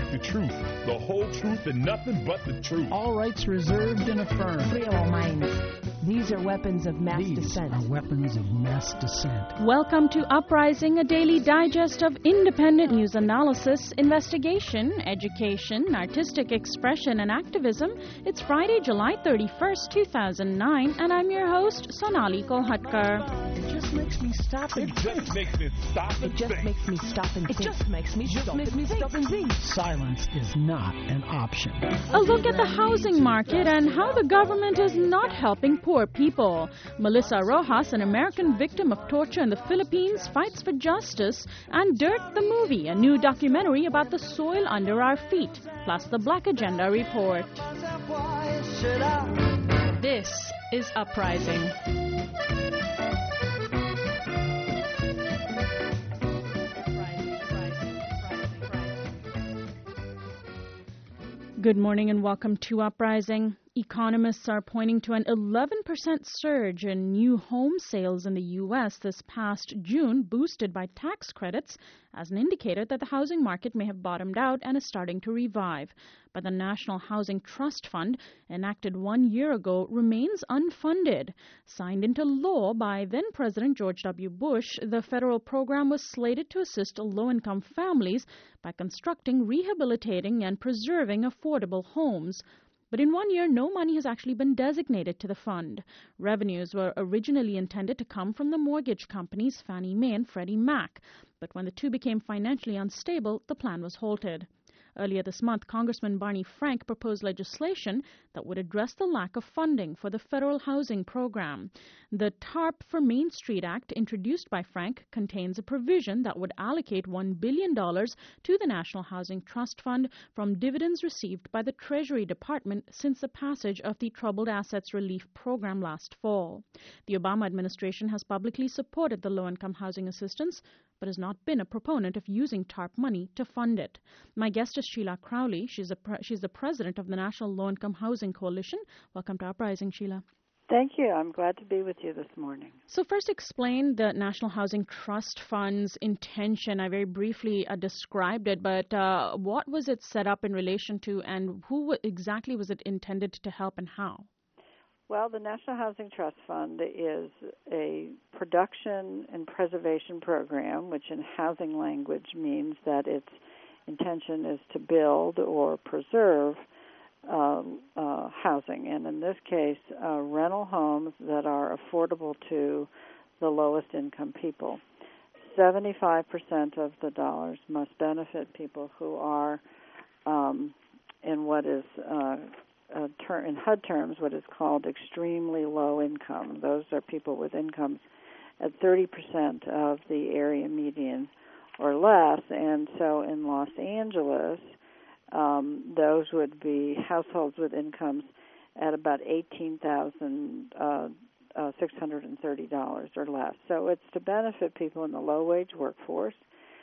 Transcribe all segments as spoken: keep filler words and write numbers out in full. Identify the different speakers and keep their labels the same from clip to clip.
Speaker 1: the truth, the whole truth, and nothing but the truth.
Speaker 2: All rights reserved and affirmed.
Speaker 3: Free all minds. These are weapons of mass
Speaker 2: These
Speaker 3: dissent.
Speaker 2: are weapons of mass dissent.
Speaker 4: Welcome to Uprising, a daily digest of independent news analysis, investigation, education, artistic expression, and activism. It's Friday, July thirty-first, two thousand nine, and I'm your host, Sonali Kolhatkar.
Speaker 2: It just makes me stop and
Speaker 1: It just makes me stop and
Speaker 3: It just
Speaker 1: think.
Speaker 3: makes me stop and
Speaker 5: It
Speaker 3: think.
Speaker 5: just makes me
Speaker 3: Just
Speaker 5: stop
Speaker 3: makes me
Speaker 5: and think.
Speaker 3: stop and think.
Speaker 2: Silence is not an option.
Speaker 4: A look at the housing market and how the government is not helping poor people. Melissa Rojas, an American victim of torture in the Philippines, fights for justice. And Dirt the Movie, a new documentary about the soil under our feet. Plus the Black Agenda Report. This is Uprising. Good morning and welcome to Uprising. Economists are pointing to an eleven percent surge in new home sales in the U S this past June, boosted by tax credits, as an indicator that the housing market may have bottomed out and is starting to revive. But the National Housing Trust Fund, enacted one year ago, remains unfunded. Signed into law by then-President George W. Bush, the federal program was slated to assist low-income families by constructing, rehabilitating, and preserving affordable homes. But in one year, no money has actually been designated to the fund. Revenues were originally intended to come from the mortgage companies Fannie Mae and Freddie Mac. But when the two became financially unstable, the plan was halted. Earlier this month, Congressman Barney Frank proposed legislation that would address the lack of funding for the federal housing program. The TARP for Main Street Act, introduced by Frank, contains a provision that would allocate one billion dollars to the National Housing Trust Fund from dividends received by the Treasury Department since the passage of the Troubled Assets Relief Program last fall. The Obama administration has publicly supported the low-income housing assistance, but has not been a proponent of using TARP money to fund it. My guest is Sheila Crowley. She's, a pre- she's the president of the National Low-Income Housing Coalition. Welcome to Uprising, Sheila.
Speaker 6: Thank you. I'm glad to be with you this morning.
Speaker 4: So first, explain the National Housing Trust Fund's intention. I very briefly uh, described it, but uh, what was it set up in relation to, and who w- exactly was it intended to help and how?
Speaker 6: Well, the National Housing Trust Fund is a production and preservation program, which in housing language means that its intention is to build or preserve uh, uh, housing, and in this case, uh, rental homes that are affordable to the lowest income people. seventy-five percent of the dollars must benefit people who are um, in what is uh, Uh, ter- in H U D terms, what is called extremely low income. Those are people with incomes at thirty percent of the area median or less. And so in Los Angeles, um, those would be households with incomes at about eighteen thousand six hundred thirty dollars or less. So it's to benefit people in the low-wage workforce,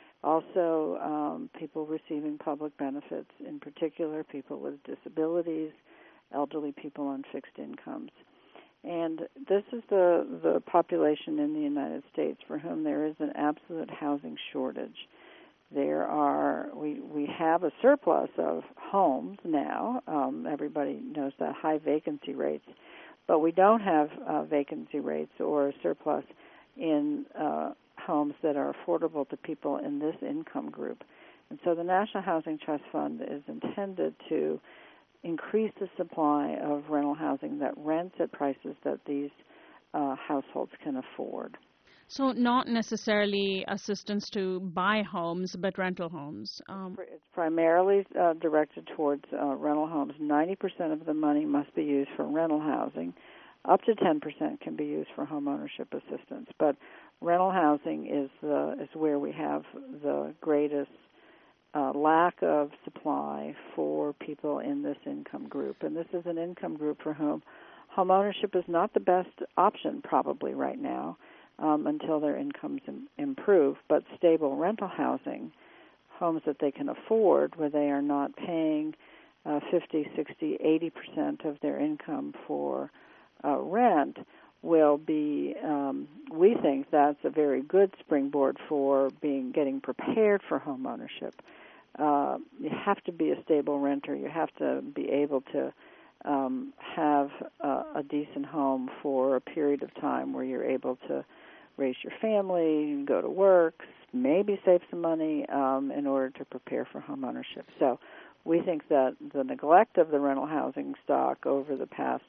Speaker 6: also um, people receiving public benefits, in particular people with disabilities, elderly people on fixed incomes. And this is the, the population in the United States for whom there is an absolute housing shortage. There are, we, we have a surplus of homes now. Um, everybody knows that, high vacancy rates. But we don't have uh, vacancy rates or a surplus in uh, homes that are affordable to people in this income group. And so the National Housing Trust Fund is intended to increase the supply of rental housing that rents at prices that these uh, households can afford.
Speaker 4: So not necessarily assistance to buy homes, but rental homes. Um,
Speaker 6: it's primarily uh, directed towards uh, rental homes. ninety percent of the money must be used for rental housing. Up to ten percent can be used for home ownership assistance. But rental housing is, the, is where we have the greatest Uh, lack of supply for people in this income group. And this is an income group for whom home ownership is not the best option probably right now um, until their incomes im- improve. But stable rental housing, homes that they can afford where they are not paying uh, fifty, sixty, eighty percent of their income for uh, rent, will be, um, we think that's a very good springboard for being getting prepared for home ownership. uh, you have to be a stable renter. You have to be able to um, have uh, a decent home for a period of time where you're able to raise your family, go to work, maybe save some money um, in order to prepare for home ownership. So we think that the neglect of the rental housing stock over the past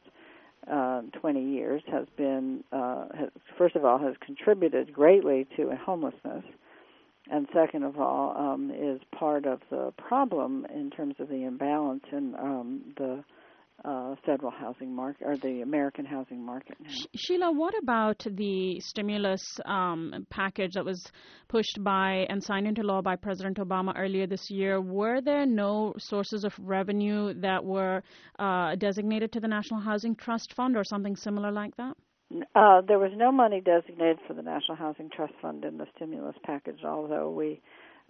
Speaker 6: uh, twenty years has been, uh, has, first of all, has contributed greatly to homelessness, and second of all, um, is part of the problem in terms of the imbalance in um, the Uh, federal housing market, or the American housing market now.
Speaker 4: Sheila, what about the stimulus um, package that was pushed by and signed into law by President Obama earlier this year? Were there no sources of revenue that were uh, designated to the National Housing Trust Fund or something similar like that?
Speaker 6: Uh, there was no money designated for the National Housing Trust Fund in the stimulus package, although we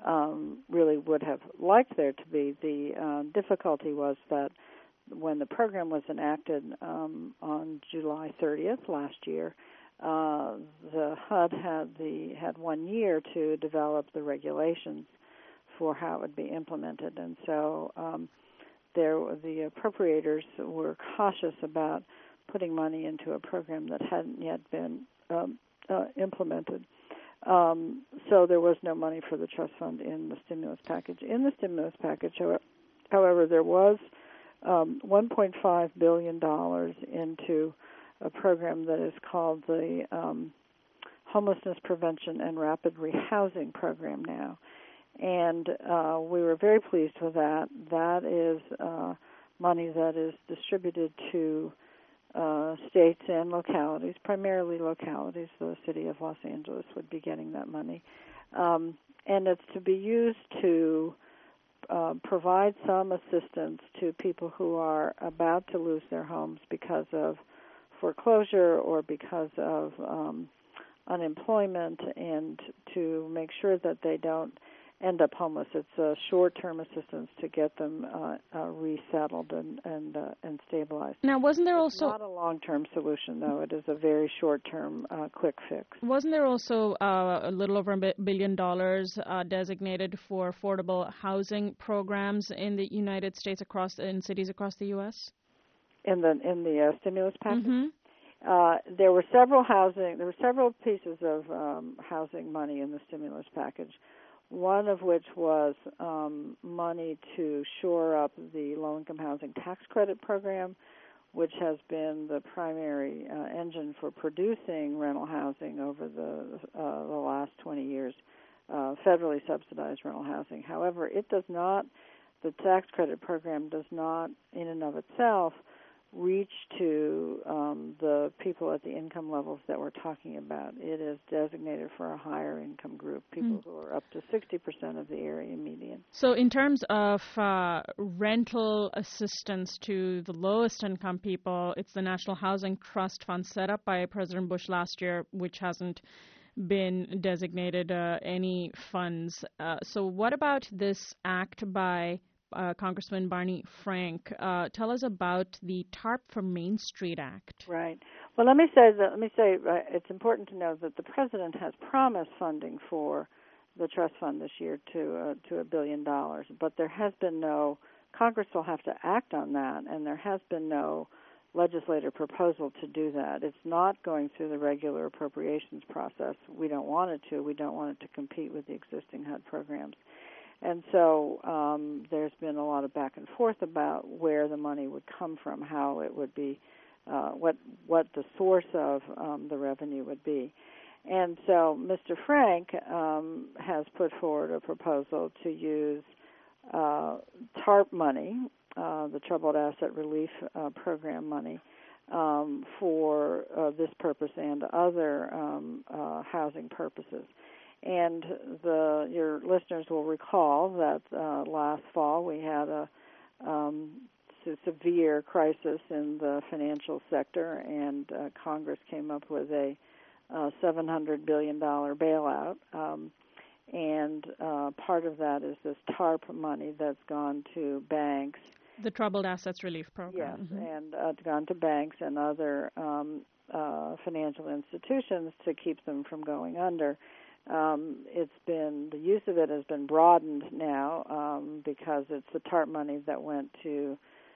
Speaker 6: um, really would have liked there to be. The uh, difficulty was that when the program was enacted um, on July thirtieth last year, uh, the H U D had the had one year to develop the regulations for how it would be implemented, and so um, there the appropriators were cautious about putting money into a program that hadn't yet been um, uh, implemented. Um, so there was no money for the trust fund in the stimulus package. In the stimulus package, however, there was Um, one point five billion dollars into a program that is called the um, Homelessness Prevention and Rapid Rehousing Program now. And uh, we were very pleased with that. That is uh, money that is distributed to uh, states and localities, primarily localities. The city of Los Angeles would be getting that money. Um, and it's to be used to Uh, provide some assistance to people who are about to lose their homes because of foreclosure or because of um, unemployment, and to make sure that they don't end up homeless. It's a short-term assistance to get them uh, uh, resettled and and, uh, and stabilized.
Speaker 4: Now, wasn't there
Speaker 6: it's
Speaker 4: also
Speaker 6: not a long-term solution, though? It is a very short-term, uh, quick fix.
Speaker 4: Wasn't there also uh, a little over a billion dollars uh, designated for affordable housing programs in the United States, across in cities across the U S?
Speaker 6: In the in the uh, stimulus package.
Speaker 4: Mm-hmm.
Speaker 6: Uh, there were several housing. There were several pieces of um, housing money in the stimulus package. One of which was um, money to shore up the low-income housing tax credit program, which has been the primary uh, engine for producing rental housing over the uh, the last twenty years, uh, federally subsidized rental housing. However, it does not. The tax credit program does not, in and of itself, reach to um, the people at the income levels that we're talking about. It is designated for a higher income group, people mm. who are up to sixty percent of the area median.
Speaker 4: So in terms of uh, rental assistance to the lowest income people, it's the National Housing Trust Fund set up by President Bush last year, which hasn't been designated uh, any funds. Uh, so what about this act by Uh, Congressman Barney Frank? Uh, tell us about the TARP for Main Street Act.
Speaker 6: Right. Well, let me say that. Let me say uh, it's important to know that the president has promised funding for the trust fund this year to uh, to a billion dollars, but there has been no. Congress will have to act on that, and there has been no legislative proposal to do that. It's not going through the regular appropriations process. We don't want it to. We don't want it to compete with the existing H U D programs. And so um, there's been a lot of back and forth about where the money would come from, how it would be, uh, what what the source of um, the revenue would be. And so Mister Frank um, has put forward a proposal to use uh, TARP money, uh, the Troubled Asset Relief uh, Program money, um, for uh, this purpose and other um, uh, housing purposes. And the, your listeners will recall that uh, last fall we had a um, severe crisis in the financial sector, and uh, Congress came up with a uh, seven hundred billion dollars bailout. Um, and uh, part of that is this TARP money that's gone to banks.
Speaker 4: The Troubled Assets Relief Program.
Speaker 6: Yes,
Speaker 4: mm-hmm.
Speaker 6: and uh, it's gone to banks and other um, uh, financial institutions to keep them from going under. Um, it's been, the use of it has been broadened now um, because it's the TARP money that went to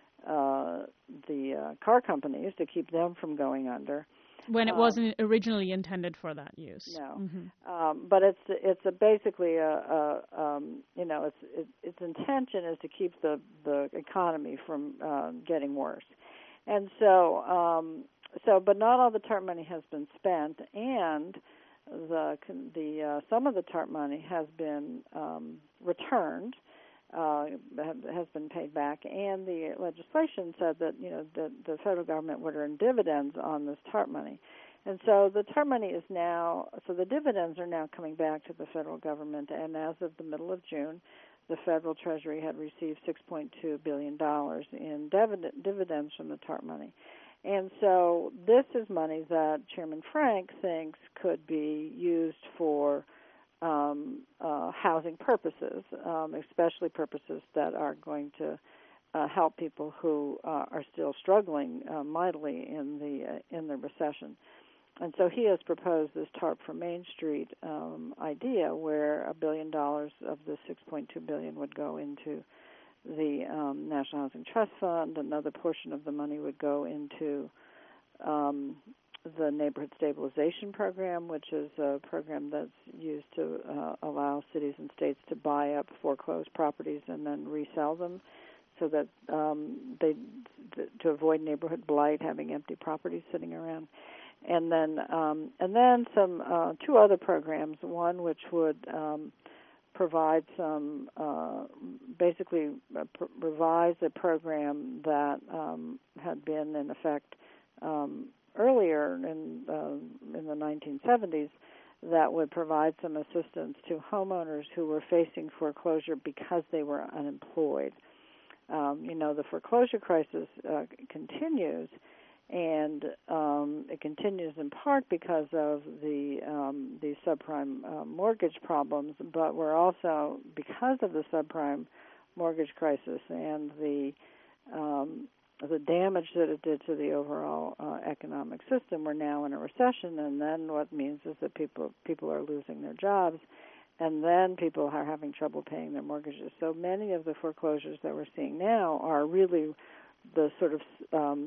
Speaker 6: uh, the uh, car companies to keep them from going under.
Speaker 4: When it
Speaker 6: um,
Speaker 4: wasn't originally intended for that use.
Speaker 6: No,
Speaker 4: Mm-hmm.
Speaker 6: um, but it's it's a basically a, a um, you know its it, its intention is to keep the the economy from uh, getting worse, and so um, so but not all the TARP money has been spent, and the the uh, some of the TARP money has been um, returned. Uh, has been paid back, and the legislation said that you know the, the federal government would earn dividends on this TARP money, and so the TARP money is now so the dividends are now coming back to the federal government, and as of the middle of June, the federal treasury had received six point two billion dollars in divid- dividends from the TARP money, and so this is money that Chairman Frank thinks could be used for Um, uh, housing purposes, um, especially purposes that are going to uh, help people who uh, are still struggling uh, mightily in the uh, in the recession. And so he has proposed this TARP for Main Street um, idea, where a billion dollars of the six point two billion would go into the um, National Housing Trust Fund. Another portion of the money would go into um, the Neighborhood Stabilization Program, which is a program that's used to uh, allow cities and states to buy up foreclosed properties and then resell them, so that um, they th- to avoid neighborhood blight, having empty properties sitting around, and then um, and then some uh, two other programs. One which would um, provide some uh, basically uh, pr- revise a program that um, had been in effect Um, earlier in uh, in the nineteen seventies, that would provide some assistance to homeowners who were facing foreclosure because they were unemployed. Um, you know, the foreclosure crisis uh, continues, and um, it continues in part because of the um, the subprime uh, mortgage problems, but we're also, because of the subprime mortgage crisis and the um, the damage that it did to the overall uh, economic system, we're now in a recession, and then what it means is that people people are losing their jobs, and then people are having trouble paying their mortgages. So many of the foreclosures that we're seeing now are really the sort of um,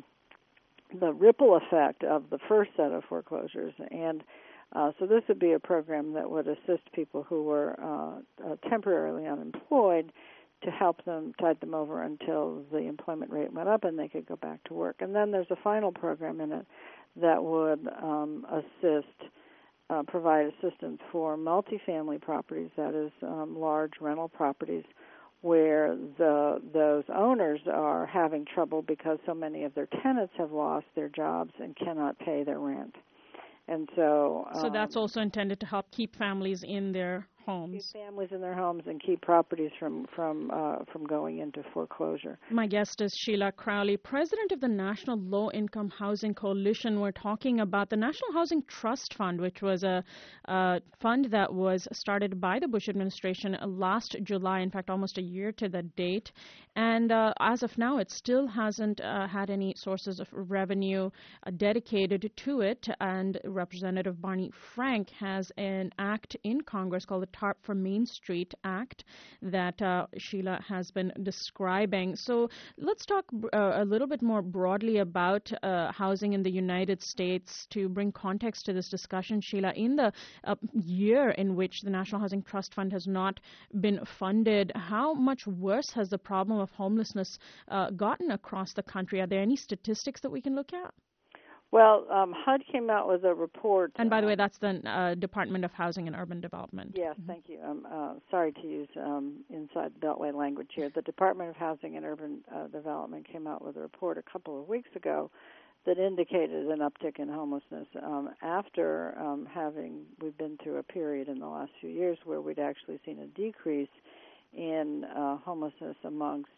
Speaker 6: the ripple effect of the first set of foreclosures, and uh, so this would be a program that would assist people who were uh, uh, temporarily unemployed, to help them, tide them over until the employment rate went up and they could go back to work. And then there's a final program in it that would um, assist, uh, provide assistance for multifamily properties, that is, um, large rental properties, where the those owners are having trouble because so many of their tenants have lost their jobs and cannot pay their rent. And so,
Speaker 4: so
Speaker 6: um,
Speaker 4: that's also intended to help keep families in their homes.
Speaker 6: Keep families in their homes and keep properties from from uh, from going into foreclosure.
Speaker 4: My guest is Sheila Crowley, president of the National Low Income Housing Coalition. We're talking about the National Housing Trust Fund, which was a, a fund that was started by the Bush administration last July, in fact, almost a year to the date. And uh, as of now, it still hasn't uh, had any sources of revenue uh, dedicated to it. And Representative Barney Frank has an act in Congress called the TARP for Main Street Act that uh, Sheila has been describing. So let's talk uh, a little bit more broadly about uh, housing in the United States to bring context to this discussion, Sheila. In the uh, year in which the National Housing Trust Fund has not been funded, how much worse has the problem of homelessness uh, gotten across the country? Are there any statistics that we can look at?
Speaker 6: Well, um, H U D came out with a report.
Speaker 4: And by the
Speaker 6: um,
Speaker 4: way, that's the uh, Department of Housing and Urban Development.
Speaker 6: Yes, mm-hmm. Thank you. I'm uh, sorry to use um, inside Beltway language here. The Department of Housing and Urban uh, Development came out with a report a couple of weeks ago that indicated an uptick in homelessness um, after um, having, we've been through a period in the last few years where we'd actually seen a decrease in uh, homelessness amongst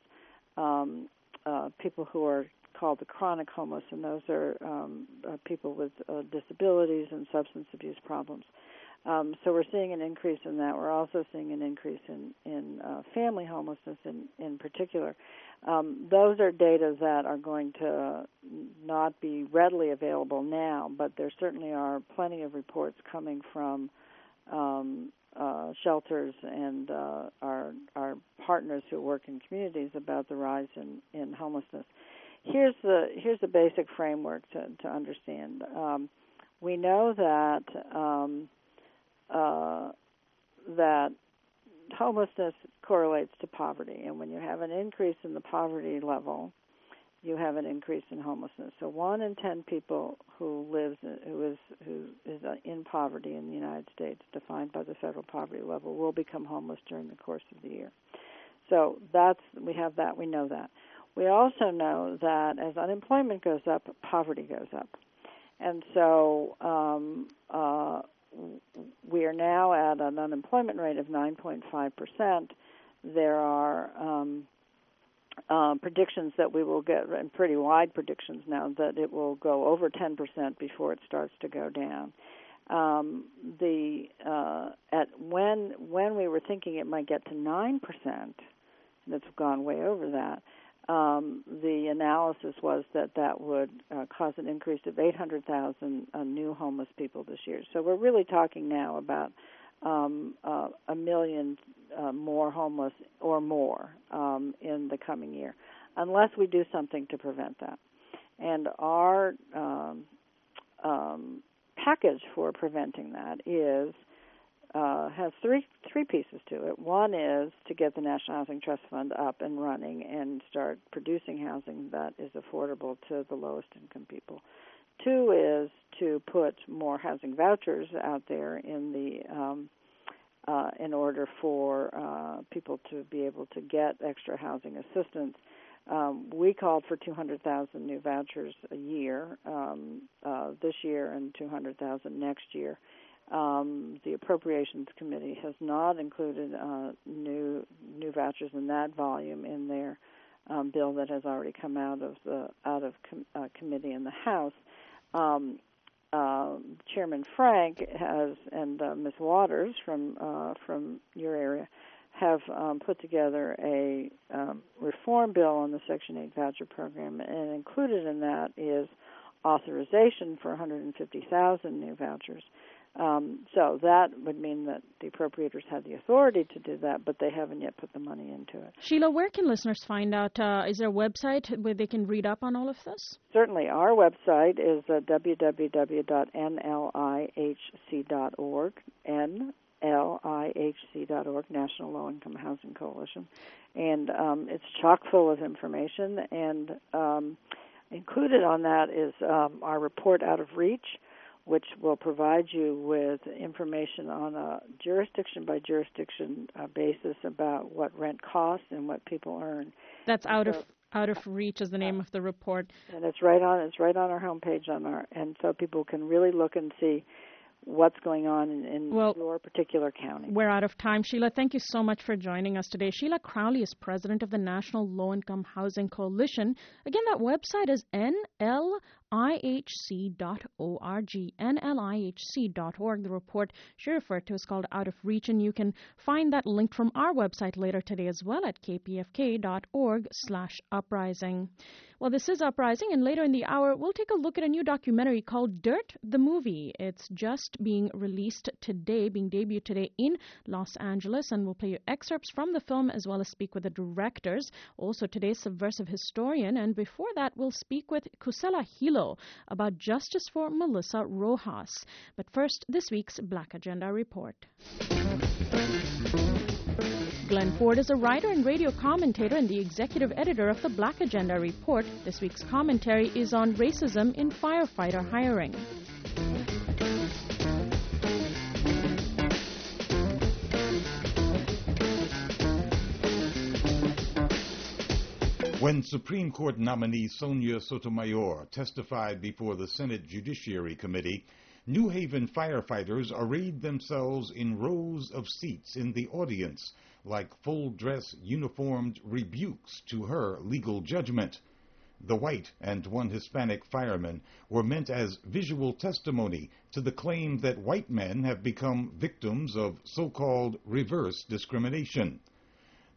Speaker 6: um, uh, people who are called the chronic homeless, and those are um, uh, people with uh, disabilities and substance abuse problems. Um, so we're seeing an increase in that. We're also seeing an increase in, in uh, family homelessness in, in particular. Um, those are data that are going to not be readily available now, but there certainly are plenty of reports coming from um, uh, shelters and uh, our our partners who work in communities about the rise in, in homelessness. Here's the here's the basic framework to to understand. Um, we know that um, uh, that homelessness correlates to poverty, and when you have an increase in the poverty level, you have an increase in homelessness. So one in ten people who lives who is who is in poverty in the United States, defined by the federal poverty level, will become homeless during the course of the year. So that's we have that. We know that. We also know that as unemployment goes up, poverty goes up, and so um, uh, we are now at an unemployment rate of nine point five percent. There are um, uh, predictions that we will get, and pretty wide predictions now, that it will go over ten percent before it starts to go down. Um, the uh, at when when we were thinking it might get to nine percent, and it's gone way over that. Um, the analysis was that that would uh, cause an increase of eight hundred thousand uh, new homeless people this year. So we're really talking now about um, uh, a million uh, more homeless or more um, in the coming year, unless we do something to prevent that. And our um, um, package for preventing that is Uh, has three three pieces to it. One is to get the National Housing Trust Fund up and running and start producing housing that is affordable to the lowest income people. Two is to put more housing vouchers out there in the um, uh, in order for uh, people to be able to get extra housing assistance. Um, we called for two hundred thousand new vouchers a year um, uh, this year and two hundred thousand next year. Um, the Appropriations Committee has not included uh, new new vouchers in that volume in their um, bill that has already come out of the out of com- uh, committee in the House. Um, uh, Chairman Frank has and uh, Miz Waters from uh, from your area have um, put together a um, reform bill on the Section eight voucher program, and included in that is authorization for one hundred fifty thousand new vouchers. Um, so that would mean that the appropriators had the authority to do that, but they haven't yet put the money into it.
Speaker 4: Sheila, where can listeners find out? Uh, is there a website where they can read up on all of this?
Speaker 6: Certainly. Our website is uh, w w w dot n l i h c dot org, N L I H C dot org, National Low Income Housing Coalition. And um, it's chock full of information, and um, included on that is um, our report Out of Reach, which will provide you with information on a jurisdiction-by-jurisdiction uh, basis about what rent costs and what people earn.
Speaker 4: That's out
Speaker 6: so,
Speaker 4: of out of reach is the name uh, of the report.
Speaker 6: And it's right on it's right on our homepage on our and so people can really look and see what's going on in, in
Speaker 4: well,
Speaker 6: your particular county.
Speaker 4: We're out of time. Sheila, thank you so much for joining us today. Sheila Crowley is president of the National Low Income Housing Coalition. Again, that website is N L I H C dot org, N L I H C dot org. The report she referred to is called Out of Reach, and you can find that link from our website later today as well at k p f k dot org slash uprising. Well, this is Uprising, and later in the hour, we'll take a look at a new documentary called Dirt, the Movie. It's just being released today, being debuted today in Los Angeles, and we'll play you excerpts from the film as well as speak with the directors. Also, today's subversive historian, and before that, we'll speak with Kusela Hilo about justice for Melissa Rojas. But first, this week's Black Agenda Report. Glenn Ford is a writer and radio commentator and the executive editor of the Black Agenda Report. This week's commentary is on racism in firefighter hiring.
Speaker 5: When Supreme Court nominee Sonia Sotomayor testified before the Senate Judiciary Committee, New Haven firefighters arrayed themselves in rows of seats in the audience, like full-dress uniformed rebukes to her legal judgment. The white and one Hispanic firemen were meant as visual testimony to the claim that white men have become victims of so-called reverse discrimination.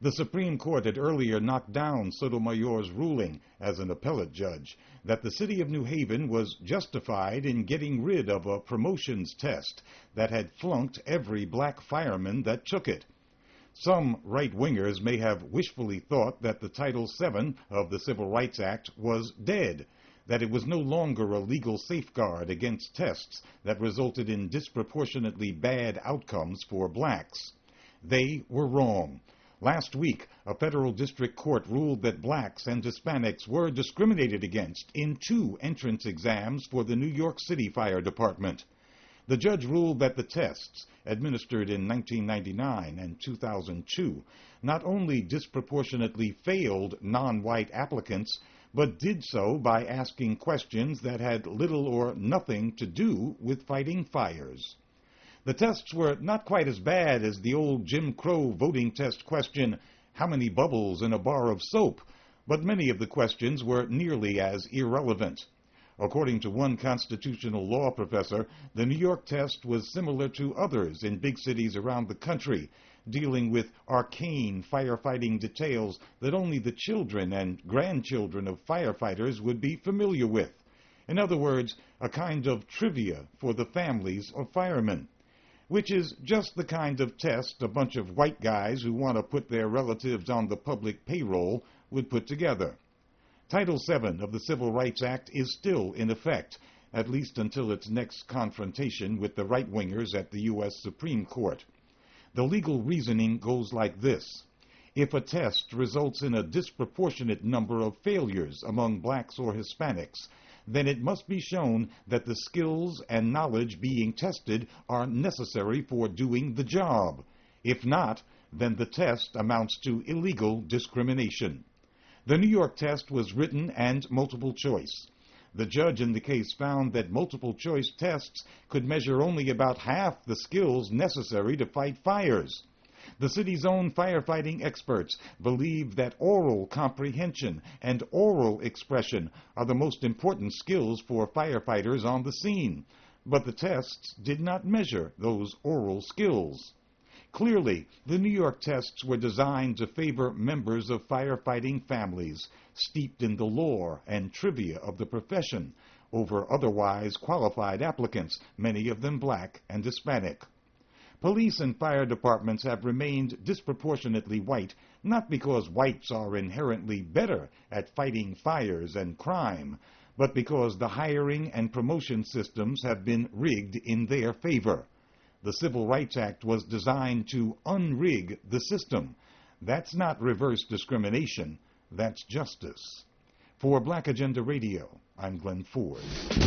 Speaker 5: The Supreme Court had earlier knocked down Sotomayor's ruling as an appellate judge that the city of New Haven was justified in getting rid of a promotions test that had flunked every black fireman that took it. Some right-wingers may have wishfully thought that the Title seven of the Civil Rights Act was dead, that it was no longer a legal safeguard against tests that resulted in disproportionately bad outcomes for blacks. They were wrong. Last week, a federal district court ruled that blacks and Hispanics were discriminated against in two entrance exams for the New York City Fire Department. The judge ruled that the tests, administered in nineteen ninety-nine and two thousand two, not only disproportionately failed non-white applicants, but did so by asking questions that had little or nothing to do with fighting fires. The tests were not quite as bad as the old Jim Crow voting test question, how many bubbles in a bar of soap, but many of the questions were nearly as irrelevant. According to one constitutional law professor, the New York test was similar to others in big cities around the country, dealing with arcane firefighting details that only the children and grandchildren of firefighters would be familiar with. In other words, a kind of trivia for the families of firemen, which is just the kind of test a bunch of white guys who want to put their relatives on the public payroll would put together. Title seven of the Civil Rights Act is still in effect, at least until its next confrontation with the right-wingers at the U S Supreme Court. The legal reasoning goes like this. If a test results in a disproportionate number of failures among blacks or Hispanics, then it must be shown that the skills and knowledge being tested are necessary for doing the job. If not, then the test amounts to illegal discrimination. The New York test was written and multiple choice. The judge in the case found that multiple choice tests could measure only about half the skills necessary to fight fires. The city's own firefighting experts believe that oral comprehension and oral expression are the most important skills for firefighters on the scene, but the tests did not measure those oral skills. Clearly, the New York tests were designed to favor members of firefighting families steeped in the lore and trivia of the profession over otherwise qualified applicants, many of them black and Hispanic. Police and fire departments have remained disproportionately white, not because whites are inherently better at fighting fires and crime, but because the hiring and promotion systems have been rigged in their favor. The Civil Rights Act was designed to unrig the system. That's not reverse discrimination, that's justice. For Black Agenda Radio, I'm Glenn Ford.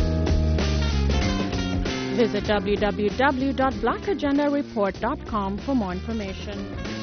Speaker 4: Visit w w w dot black agenda report dot com for more information.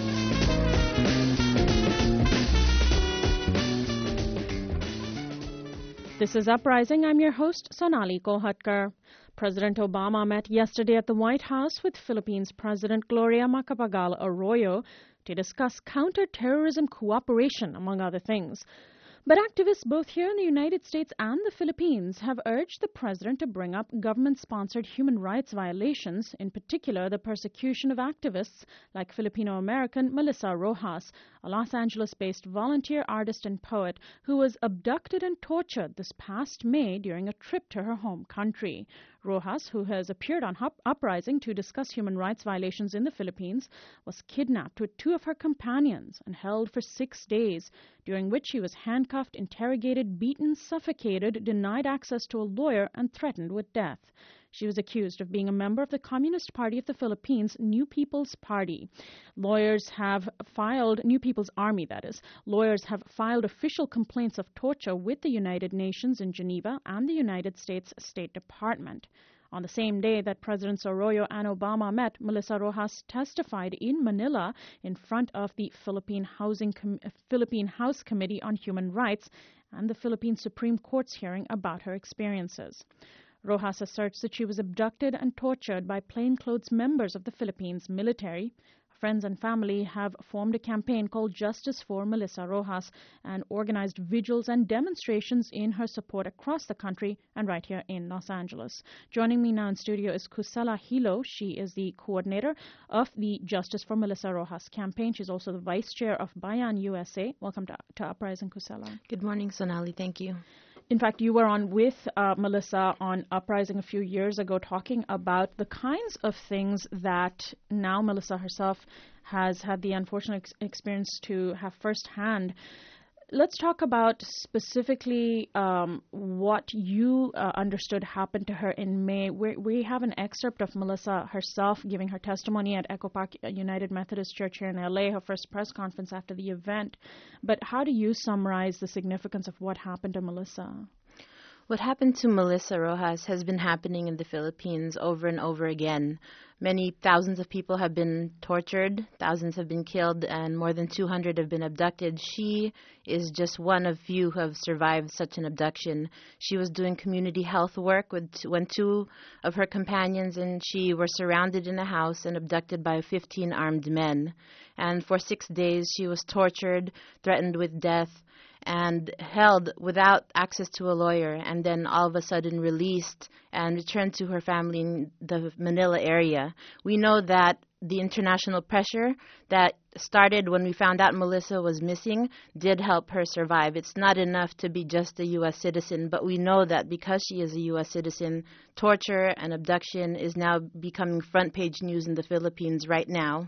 Speaker 4: This is Uprising. I'm your host, Sonali Kolhatkar. President Obama met yesterday at the White House with Philippines President Gloria Macapagal Arroyo to discuss counter-terrorism cooperation, among other things. But activists both here in the United States and the Philippines have urged the president to bring up government-sponsored human rights violations, in particular the persecution of activists like Filipino-American Melissa Rojas, a Los Angeles-based volunteer artist and poet who was abducted and tortured this past May during a trip to her home country. Rojas, who has appeared on Uprising to discuss human rights violations in the Philippines, was kidnapped with two of her companions and held for six days, during which she was handcuffed, interrogated, beaten, suffocated, denied access to a lawyer, and threatened with death. She was accused of being a member of the Communist Party of the Philippines, New People's Party. Lawyers have filed, New People's Army, that is. Lawyers have filed official complaints of torture with the United Nations in Geneva and the United States State Department. On the same day that Presidents Arroyo and Obama met, Melissa Rojas testified in Manila in front of the Philippine Housing Com- Philippine House Committee on Human Rights and the Philippine Supreme Court's hearing about her experiences. Rojas asserts that she was abducted and tortured by plainclothes members of the Philippines military. friends and family have formed a campaign called Justice for Melissa Rojas and organized vigils and demonstrations in her support across the country and right here in Los Angeles. Joining me now in studio is Kusela Hilo. She is the coordinator of the Justice for Melissa Rojas campaign. She's also the vice chair of Bayan U S A. Welcome to, to Uprising, Kusela.
Speaker 7: Good morning, Sonali. Thank you.
Speaker 4: In fact, you were on with uh, Melissa on Uprising a few years ago talking about the kinds of things that now Melissa herself has had the unfortunate ex- experience to have firsthand. Let's talk about specifically um, what you uh, understood happened to her in May. We're, we have an excerpt of Melissa herself giving her testimony at Echo Park United Methodist Church here in L A, her first press conference after the event. But how do you summarize the significance of what happened to Melissa?
Speaker 7: What happened to Melissa Rojas has been happening in the Philippines over and over again. Many thousands of people have been tortured, thousands have been killed, and more than two hundred have been abducted. She is just one of few who have survived such an abduction. She was doing community health work with t- when two of her companions and she were surrounded in a house and abducted by fifteen armed men. And for six days she was tortured, threatened with death, and held without access to a lawyer, and then all of a sudden released and returned to her family in the Manila area. We know that the international pressure that started when we found out Melissa was missing did help her survive. It's not enough to be just a U S citizen, but we know that because she is a U S citizen, torture and abduction is now becoming front page news in the Philippines right now.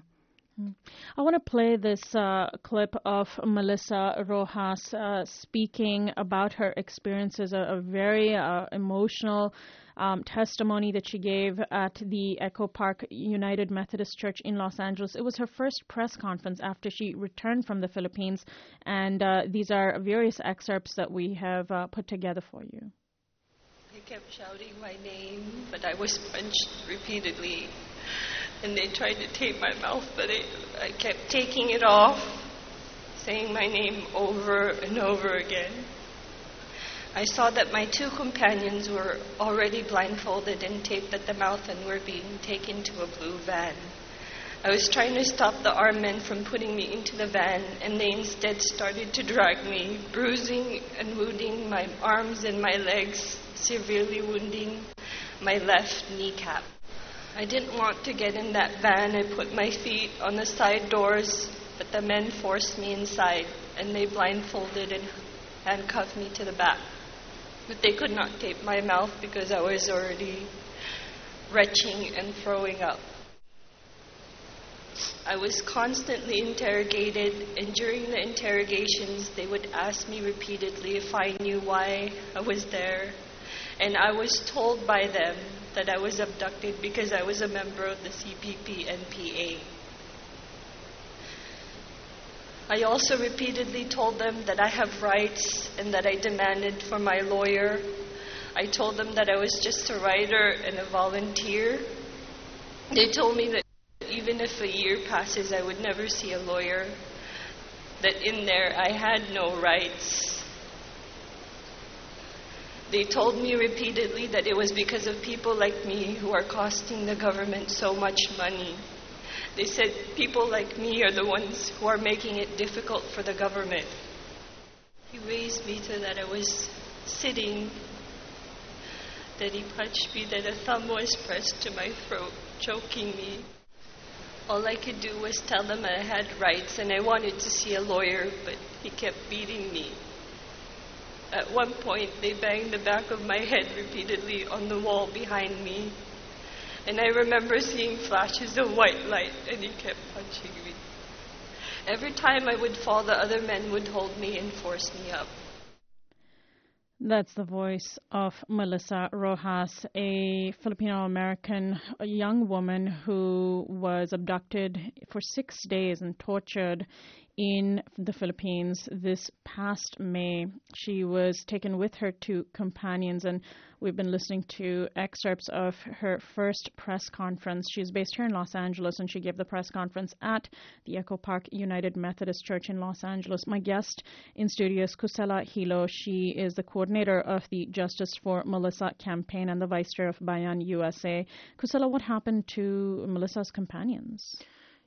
Speaker 4: I want to play this uh, clip of Melissa Rojas uh, speaking about her experiences, a, a very uh, emotional um, testimony that she gave at the Echo Park United Methodist Church in Los Angeles. It was her first press conference after she returned from the Philippines, and uh, these are various excerpts that we have uh, put together for you.
Speaker 8: They kept shouting my name, but I was punched repeatedly. And they tried to tape my mouth, but it, I kept taking it off, saying my name over and over again. I saw that my two companions were already blindfolded and taped at the mouth and were being taken to a blue van. I was trying to stop the armed men from putting me into the van, and they instead started to drag me, bruising and wounding my arms and my legs, severely wounding my left kneecap. I didn't want to get in that van. I put my feet on the side doors, but the men forced me inside, and they blindfolded and handcuffed me to the back. But they could not tape my mouth because I was already retching and throwing up. I was constantly interrogated, and during the interrogations, they would ask me repeatedly if I knew why I was there. And I was told by them that I was abducted because I was a member of the C P P N P A. I also repeatedly told them that I have rights and that I demanded for my lawyer. I told them that I was just a writer and a volunteer. They told me that even if a year passes, I would never see a lawyer, that in there I had no rights. They told me repeatedly that it was because of people like me who are costing the government so much money. They said people like me are the ones who are making it difficult for the government. He raised me so that I was sitting, that he punched me, that a thumb was pressed to my throat, choking me. All I could do was tell them I had rights and I wanted to see a lawyer, but he kept beating me. At one point, they banged the back of my head repeatedly on the wall behind me. And I remember seeing flashes of white light, and he kept punching me. Every time I would fall, the other men would hold me and force me up.
Speaker 4: That's the voice of Melissa Rojas, a Filipino-American a young woman who was abducted for six days and tortured in the Philippines this past May. She was taken with her two companions, and we've been listening to excerpts of her first press conference. She's based here in Los Angeles, and she gave the press conference at the Echo Park United Methodist Church in Los Angeles. My guest in studio is Kusela Hilo. She is the coordinator of the Justice for Melissa campaign and the vice chair of Bayan U S A. Kusela, what happened to Melissa's companions?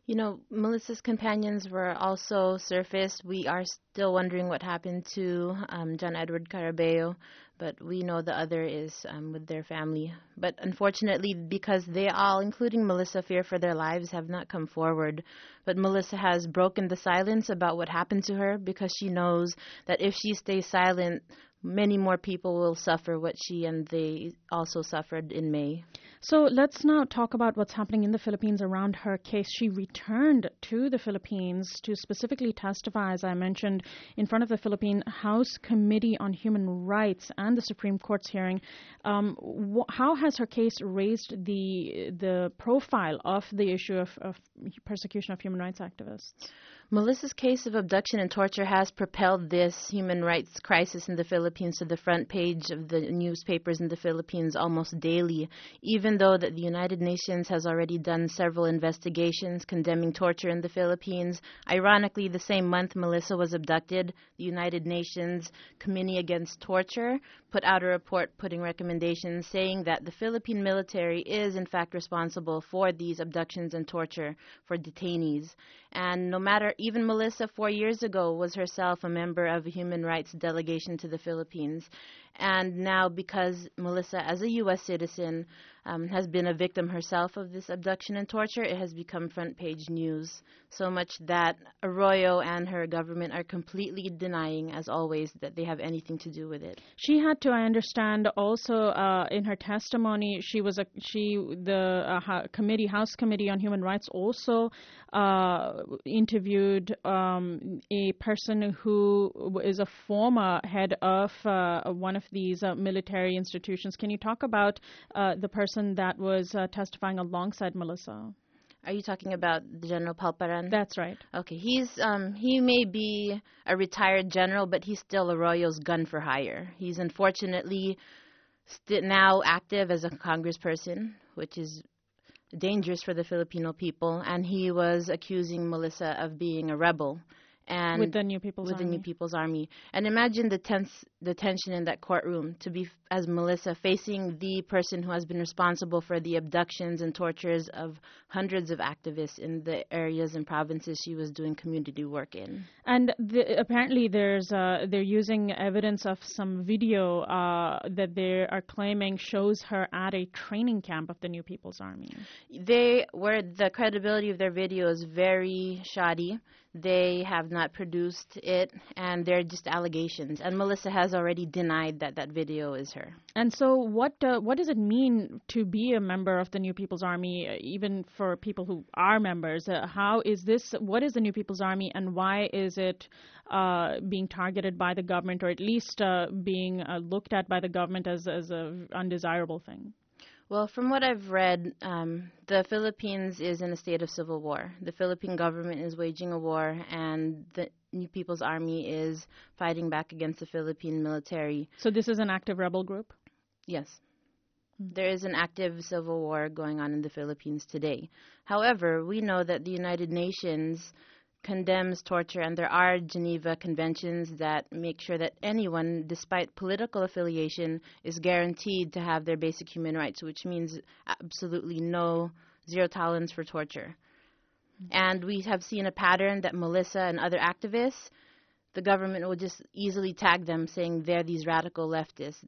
Speaker 7: You know, Melissa's companions were also surfaced. We are still wondering what happened to um, John Edward Carabeo, but we know the other is um, with their family. But unfortunately, because they all, including Melissa, fear for their lives, have not come forward. But Melissa has broken the silence about what happened to her because she knows that if she stays silent, many more people will suffer what she and they also suffered in May.
Speaker 4: So let's now talk about what's happening in the Philippines around her case. She returned to the Philippines to specifically testify, as I mentioned, in front of the Philippine House Committee on Human Rights and the Supreme Court's hearing. Um, wh- how has her case raised the the profile of the issue of, of persecution of human rights activists?
Speaker 7: Melissa's case of abduction and torture has propelled this human rights crisis in the Philippines to the front page of the newspapers in the Philippines almost daily, even though that the United Nations has already done several investigations condemning torture in the Philippines. Ironically, the same month Melissa was abducted, the United Nations Committee Against Torture put out a report putting recommendations saying that the Philippine military is in fact responsible for these abductions and torture for detainees. And no matter, even Melissa four years ago was herself a member of a human rights delegation to the Philippines. And now, because Melissa, as a U S citizen, um, has been a victim herself of this abduction and torture, it has become front page news. So much that Arroyo and her government are completely denying, as always, that they have anything to do with it.
Speaker 4: She had to, I understand, also uh, in her testimony, she was a she the uh, ha- committee, House Committee on Human Rights, also uh, interviewed um, a person who is a former head of uh, one of these uh, military institutions. Can you talk about uh, the person that was uh, testifying alongside Melissa?
Speaker 7: Are you talking about General Palparan?
Speaker 4: That's right.
Speaker 7: Okay, he's um he may be a retired general, but he's still Arroyo's gun for hire. He's unfortunately st- now active as a congressperson, which is dangerous for the Filipino people, and he was accusing Melissa of being a rebel. And
Speaker 4: with the New People's
Speaker 7: with
Speaker 4: Army.
Speaker 7: the New People's Army. And imagine the tense, the tension in that courtroom to be, as Melissa, facing the person who has been responsible for the abductions and tortures of hundreds of activists in the areas and provinces she was doing community work in.
Speaker 4: And the, apparently there's uh, they're using evidence of some video uh, that they are claiming shows her at a training camp of the New People's Army.
Speaker 7: They were, the credibility of their video is very shoddy. They have not produced it, and they're just allegations. And Melissa has already denied that that video is her.
Speaker 4: And so what uh, what does it mean to be a member of the New People's Army, uh, even for people who are members? Uh, how is this, what is the New People's Army, and why is it uh, being targeted by the government, or at least uh, being uh, looked at by the government as, as an undesirable thing?
Speaker 7: Well, from what I've read, um, the Philippines is in a state of civil war. The Philippine government is waging a war, and the New People's Army is fighting back against the Philippine military.
Speaker 4: So this is an active rebel group?
Speaker 7: Yes. Mm-hmm. There is an active civil war going on in the Philippines today. However, we know that the United Nations condemns torture, and there are Geneva Conventions that make sure that anyone, despite political affiliation, is guaranteed to have their basic human rights, which means absolutely no, zero tolerance for torture. Mm-hmm. And we have seen a pattern that Melissa and other activists, the government will just easily tag them saying they're these radical leftists,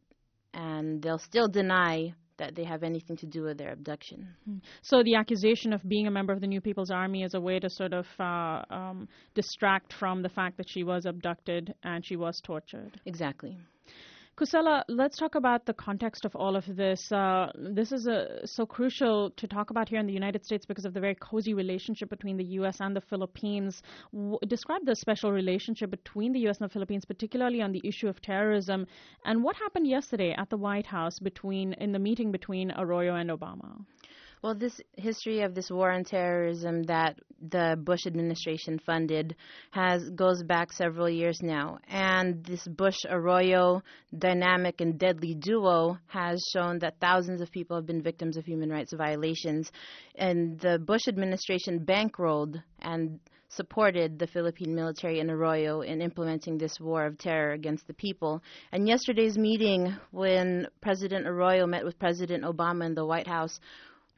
Speaker 7: and they'll still deny that they have anything to do with their abduction.
Speaker 4: So the accusation of being a member of the New People's Army is a way to sort of uh, um, distract from the fact that she was abducted and she was tortured.
Speaker 7: Exactly.
Speaker 4: Kusela, let's talk about the context of all of this. Uh, this is a, so crucial to talk about here in the United States because of the very cozy relationship between the U S and the Philippines. W- describe the special relationship between the U S and the Philippines, particularly on the issue of terrorism, and what happened yesterday at the White House between in the meeting between Arroyo and Obama.
Speaker 7: Well, this history of this war on terrorism that the Bush administration funded has goes back several years now. And this Bush-Arroyo dynamic and deadly duo has shown that thousands of people have been victims of human rights violations. And the Bush administration bankrolled and supported the Philippine military and Arroyo in implementing this war of terror against the people. And yesterday's meeting, when President Arroyo met with President Obama in the White House,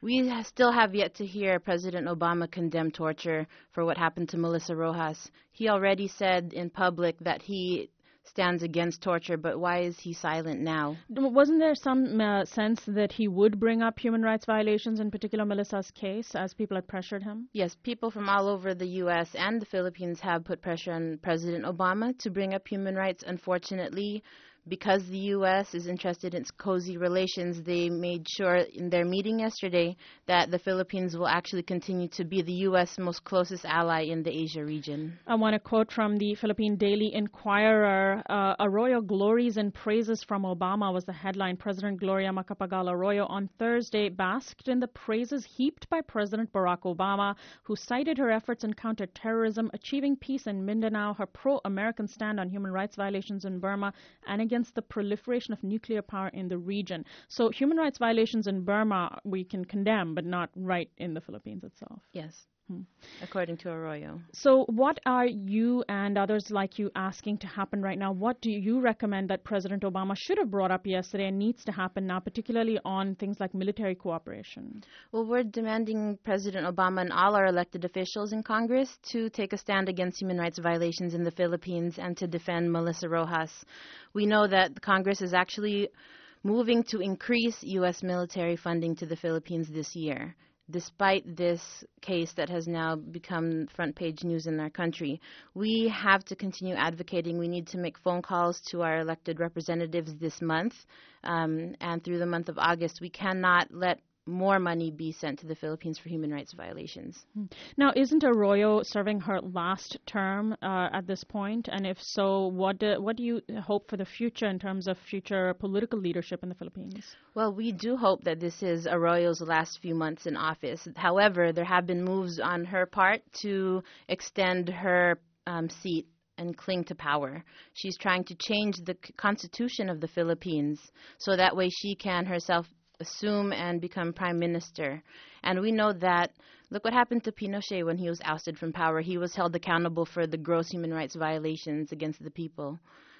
Speaker 7: We ha- still have yet to hear President Obama condemn torture for what happened to Melissa Rojas. He already said in public that he stands against torture, but why is he silent now?
Speaker 4: Wasn't there some uh, sense that he would bring up human rights violations, in particular Melissa's case, as people had pressured him?
Speaker 7: Yes, people from all over the U S and the Philippines have put pressure on President Obama to bring up human rights. Unfortunately, because the U S is interested in cozy relations, they made sure in their meeting yesterday that the Philippines will actually continue to be the U S most closest ally in the Asia region.
Speaker 4: I want to quote from the Philippine Daily Inquirer. Uh, Arroyo glories and praises from Obama was the headline. President Gloria Macapagal Arroyo on Thursday basked in the praises heaped by President Barack Obama, who cited her efforts in counterterrorism, achieving peace in Mindanao, her pro-American stand on human rights violations in Burma, and against the proliferation of nuclear power in the region. So human rights violations in Burma we can condemn, but not right in the Philippines itself.
Speaker 7: Yes,
Speaker 4: hmm.
Speaker 7: according to Arroyo.
Speaker 4: So what are you and others like you asking to happen right now? What do you recommend that President Obama should have brought up yesterday and needs to happen now, particularly on things like military cooperation?
Speaker 7: Well, we're demanding President Obama and all our elected officials in Congress to take a stand against human rights violations in the Philippines and to defend Melissa Rojas. We know that Congress is actually moving to increase U S military funding to the Philippines this year, despite this case that has now become front page news in our country. We have to continue advocating. We need to make phone calls to our elected representatives this month, um, and through the month of August. We cannot let more money be sent to the Philippines for human rights violations.
Speaker 4: Now, isn't Arroyo serving her last term uh, at this point? And if so, what do, what do you hope for the future in terms of future political leadership in the Philippines?
Speaker 7: Well, we do hope that this is Arroyo's last few months in office. However, there have been moves on her part to extend her um, seat and cling to power. She's trying to change the c- constitution of the Philippines so that way she can herself assume and become prime minister. And we know that, look what happened to Pinochet when he was ousted from power. He was held accountable for the gross human rights violations against the people.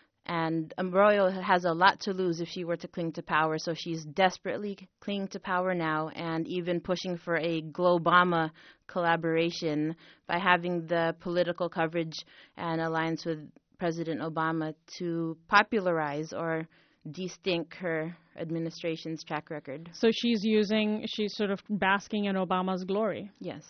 Speaker 7: And Arroyo has a lot to lose if she were to cling to power, so she's desperately clinging to power now and even pushing for a Globama collaboration by having the political coverage and alliance with President Obama to popularize or de-stink her administration's track record.
Speaker 4: So she's using, she's sort of basking in Obama's glory.
Speaker 7: Yes.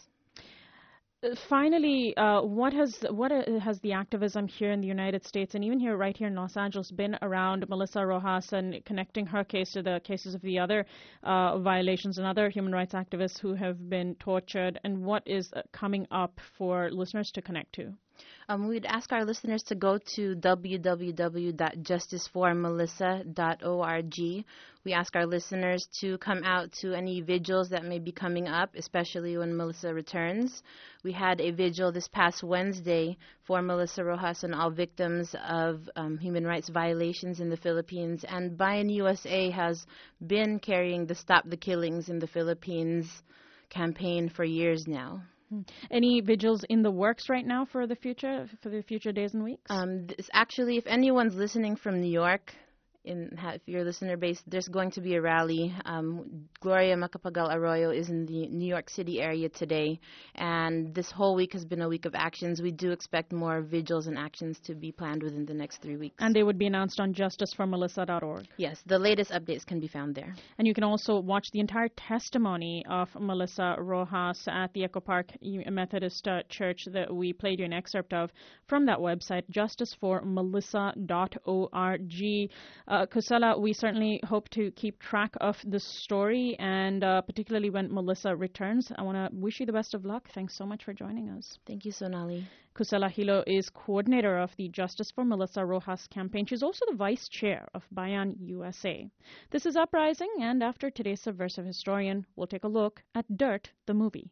Speaker 4: Uh, finally, uh, what has what uh, has the activism here in the United States and even here, right here in Los Angeles, been around Melissa Rojas and connecting her case to the cases of the other uh, violations and other human rights activists who have been tortured? And what is uh, coming up for listeners to connect to?
Speaker 7: Um, we'd ask our listeners to go to w w w dot justice for melissa dot org. We ask our listeners to come out to any vigils that may be coming up, especially when Melissa returns. We had a vigil this past Wednesday for Melissa Rojas and all victims of um, human rights violations in the Philippines. And Bayan U S A has been carrying the Stop the Killings in the Philippines campaign for years now.
Speaker 4: Any vigils in the works right now for the future, for the future days and weeks?
Speaker 7: Um, this actually, if anyone's listening from New York, in if you're listener based, there's going to be a rally. Um, Gloria Macapagal Arroyo is in the New York City area today, and this whole week has been a week of actions. We do expect more vigils and actions to be planned within the next three weeks.
Speaker 4: And they would be announced on justice for melissa dot org.
Speaker 7: Yes, the latest updates can be found there.
Speaker 4: And you can also watch the entire testimony of Melissa Rojas at the Echo Park Methodist uh, Church that we played you an excerpt of from that website, justice for melissa dot org. Uh, Kusala, we certainly hope to keep track of the story, and uh, particularly when Melissa returns. I want to wish you the best of luck. Thanks so much for joining us.
Speaker 7: Thank you, Sonali.
Speaker 4: Kusala Hilo is coordinator of the Justice for Melissa Rojas campaign. She's also the vice chair of Bayan U S A. This is Uprising, and after today's Subversive Historian, we'll take a look at Dirt, the movie.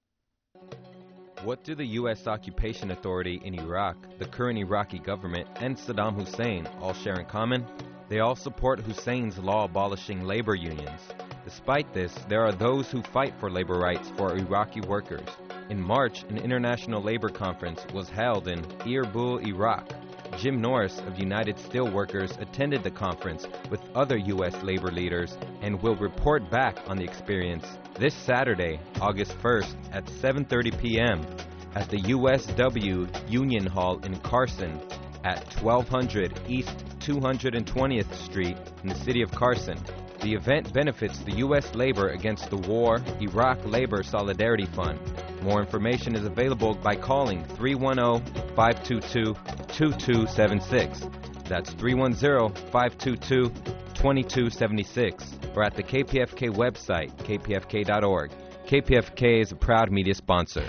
Speaker 9: What do the U S occupation authority in Iraq, the current Iraqi government, and Saddam Hussein all share in common? They all support Hussein's law-abolishing labor unions. Despite this, there are those who fight for labor rights for Iraqi workers. In March, an international labor conference was held in Erbil, Iraq. Jim Norris of United Steelworkers attended the conference with other U S labor leaders and will report back on the experience this Saturday, August first at seven thirty p.m. at the U S W Union Hall in Carson at twelve hundred East two hundred twentieth Street in the city of Carson. The event benefits the U S Labor Against the War Iraq Labor Solidarity Fund. More information is available by calling three one zero, five two two, two two seven six. That's three one zero, five two two, two two seven six, or at the K P F K website, k p f k dot org. K P F K is a proud media sponsor.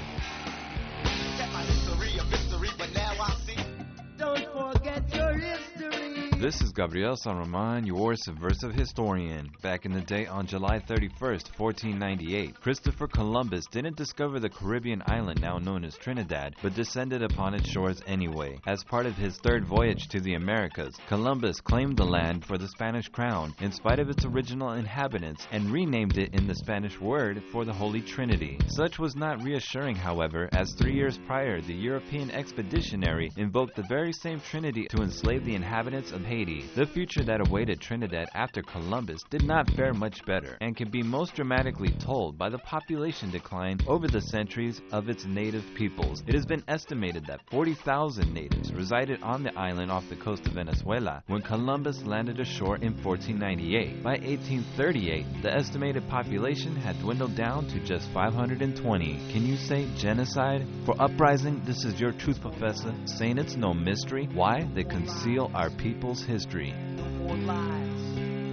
Speaker 10: This is Gabriel San Roman, your subversive historian. Back in the day on July thirty-first, fourteen ninety-eight, Christopher Columbus didn't discover the Caribbean island now known as Trinidad, but descended upon its shores anyway. As part of his third voyage to the Americas, Columbus claimed the land for the Spanish crown in spite of its original inhabitants and renamed it in the Spanish word for the Holy Trinity. Such was not reassuring, however, as three years prior, the European expeditionary invoked the very same Trinity to enslave the inhabitants of Haiti. The future that awaited Trinidad after Columbus did not fare much better and can be most dramatically told by the population decline over the centuries of its native peoples. It has been estimated that forty thousand natives resided on the island off the coast of Venezuela when Columbus landed ashore in fourteen ninety-eight. By eighteen thirty-eight, the estimated population had dwindled down to just five hundred twenty. Can you say genocide? For Uprising, this is your truth professor saying it's no mystery why they conceal our people's history.
Speaker 11: No more lies.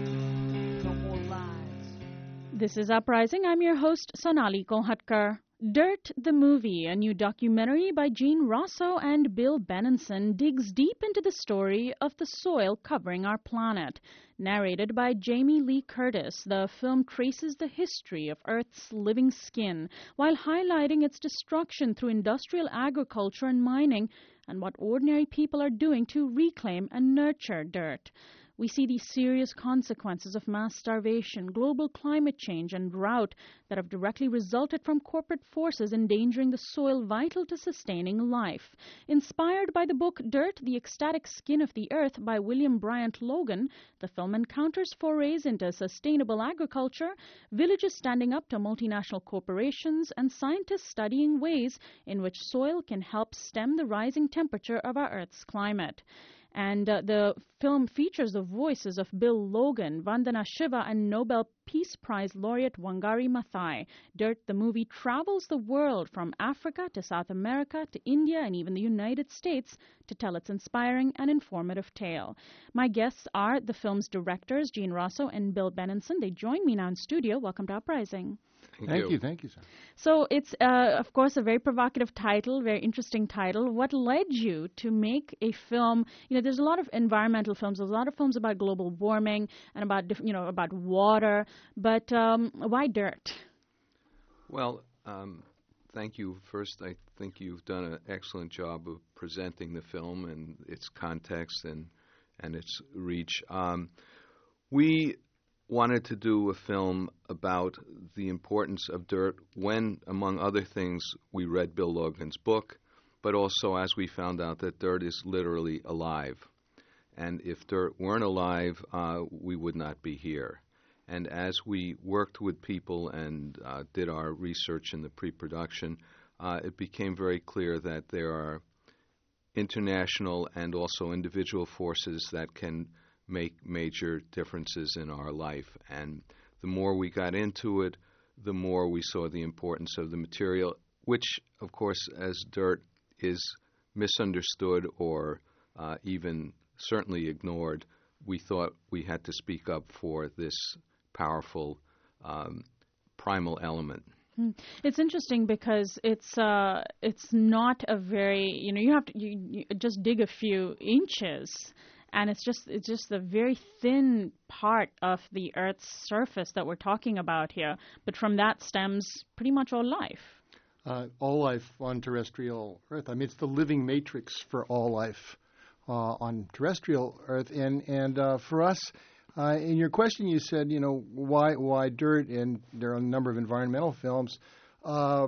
Speaker 11: No more lies.
Speaker 4: This is Uprising. I'm your host, Sonali Kolhatkar. Dirt the Movie, a new documentary by Jean Rosso and Bill Benenson, digs deep into the story of the soil covering our planet. Narrated by Jamie Lee Curtis, the film traces the history of Earth's living skin while highlighting its destruction through industrial agriculture and mining and what ordinary people are doing to reclaim and nurture dirt. We see the serious consequences of mass starvation, global climate change, and drought that have directly resulted from corporate forces endangering the soil vital to sustaining life. Inspired by the book Dirt, The Ecstatic Skin of the Earth by William Bryant Logan, the film encounters forays into sustainable agriculture, villages standing up to multinational corporations, and scientists studying ways in which soil can help stem the rising temperature of our Earth's climate. And uh, the film features the voices of Bill Logan, Vandana Shiva, and Nobel Peace Prize laureate Wangari Maathai. Dirt the Movie travels the world from Africa to South America to India and even the United States to tell its inspiring and informative tale. My guests are the film's directors, Jean Rosso and Bill Benenson. They join me now in studio. Welcome to Uprising.
Speaker 12: Thank, thank you. you, thank you, sir.
Speaker 4: So it's, uh, of course, a very provocative title, very interesting title. What led you to make a film? You know, there's a lot of environmental films. There's a lot of films about global warming and about, you know, about water. But um, why dirt?
Speaker 12: Well, um, thank you. First, I think you've done an excellent job of presenting the film and its context and and its reach. Um, we wanted to do a film about the importance of dirt when, among other things, we read Bill Logan's book, but also as we found out that dirt is literally alive. And if dirt weren't alive, uh, we would not be here. And as we worked with people and uh, did our research in the pre-production, uh, it became very clear that there are international and also individual forces that can make major differences in our life. And the more we got into it, the more we saw the importance of the material, which, of course, as dirt is misunderstood or uh, even certainly ignored, we thought we had to speak up for this powerful um, primal element.
Speaker 4: It's interesting because it's uh, it's not a very, you know, you have to you, you just dig a few inches. And it's just it's just the very thin part of the Earth's surface that we're talking about here. But from that stems pretty much all life.
Speaker 13: Uh, all life on terrestrial Earth. I mean, it's the living matrix for all life uh, on terrestrial Earth. And and uh, for us, uh, in your question, you said, you know, why why dirt? And there are a number of environmental films. Uh,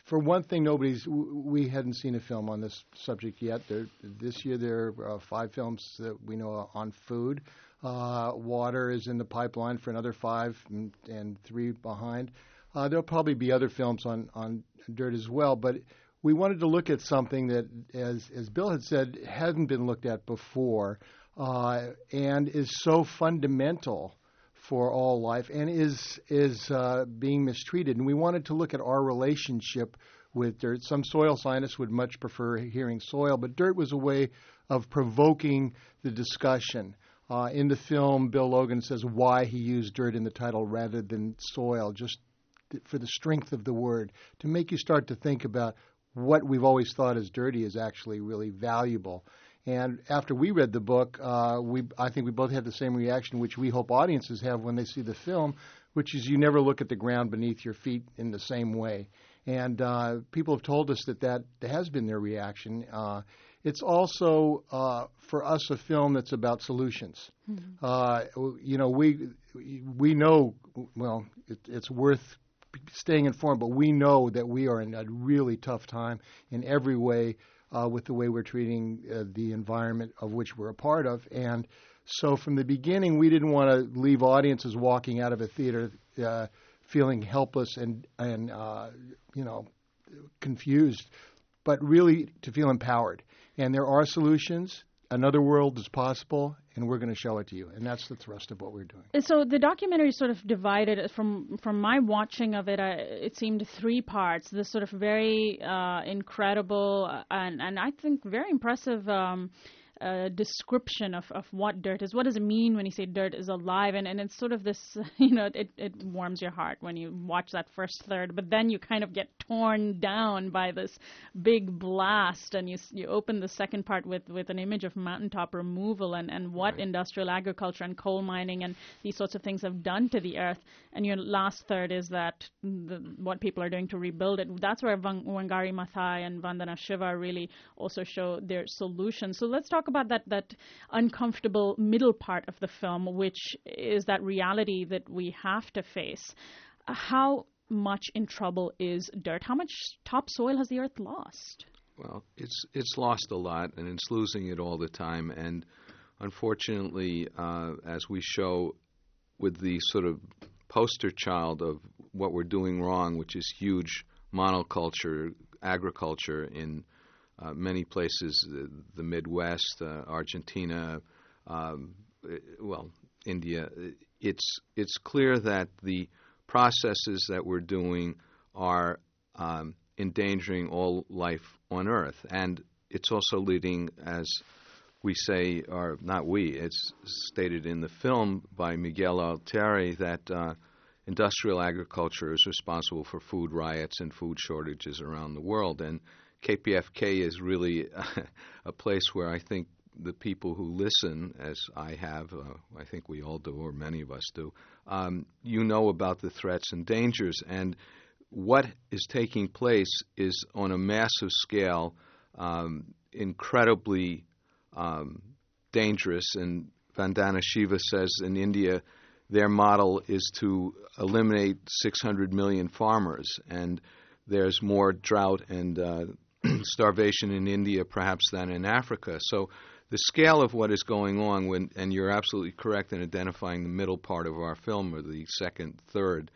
Speaker 13: for one thing, nobody's we hadn't seen a film on this subject yet. There, this year there are uh, five films that we know on food. Uh, water is in the pipeline for another five, and, and three behind. Uh, there'll probably be other films on, on dirt as well, but we wanted to look at something that, as as Bill had said, hadn't been looked at before, uh, and is so fundamental for all life, and is is uh, being mistreated. And we wanted to look at our relationship with dirt. Some soil scientists would much prefer hearing soil, but dirt was a way of provoking the discussion. Uh, in the film, Bill Logan says why he used dirt in the title rather than soil, just th- for the strength of the word, to make you start to think about what we've always thought is dirty is actually really valuable. And after we read the book, uh, we I think we both had the same reaction, which we hope audiences have when they see the film, which is you never look at the ground beneath your feet in the same way. And uh, people have told us that that has been their reaction. Uh, it's also, uh, for us, a film that's about solutions. Mm-hmm. Uh, you know, we we know, well, it, it's worth staying informed, but we know that we are in a really tough time in every way uh, with the way we're treating uh, the environment of which we're a part of. And so from the beginning, we didn't want to leave audiences walking out of a theater uh, feeling helpless and, and uh, you know, confused, but really to feel empowered. And there are solutions. Another world is possible, and we're going to show it to you. And that's the thrust of what we're doing.
Speaker 4: So the documentary sort of divided, from from my watching of it, uh, it seemed three parts. This sort of very uh, incredible and, and I think very impressive um, uh, description of, of what dirt is. What does it mean when you say dirt is alive? And, and it's sort of this, you know, it, it warms your heart when you watch that first third. But then you kind of get torn down by this big blast, and you you open the second part with, with an image of mountaintop removal and, and what right. industrial agriculture and coal mining and these sorts of things have done to the earth. And your last third is that the, what people are doing to rebuild it. That's where Vang- Wangari Maathai and Vandana Shiva really also show their solutions. So let's talk about that, that uncomfortable middle part of the film, which is that reality that we have to face. Uh, how much in trouble is dirt? How much topsoil has the earth lost?
Speaker 12: Well, it's it's lost a lot, and it's losing it all the time. And unfortunately, uh, as we show with the sort of poster child of what we're doing wrong, which is huge monoculture agriculture in uh, many places, the, the Midwest, uh, Argentina, um, well, India, it's it's clear that the processes that we're doing are um, endangering all life on Earth. And it's also leading, as we say, or not we, it's stated in the film by Miguel Altieri that uh, industrial agriculture is responsible for food riots and food shortages around the world. And K P F K is really a place where I think the people who listen, as I have, uh, I think we all do, or many of us do, um, you know about the threats and dangers. And what is taking place is on a massive scale, um, incredibly um, dangerous. And Vandana Shiva says in India, their model is to eliminate six hundred million farmers. And there's more drought and uh, starvation in India perhaps than in Africa. So the scale of what is going on, when, and you're absolutely correct in identifying the middle part of our film, or the second third,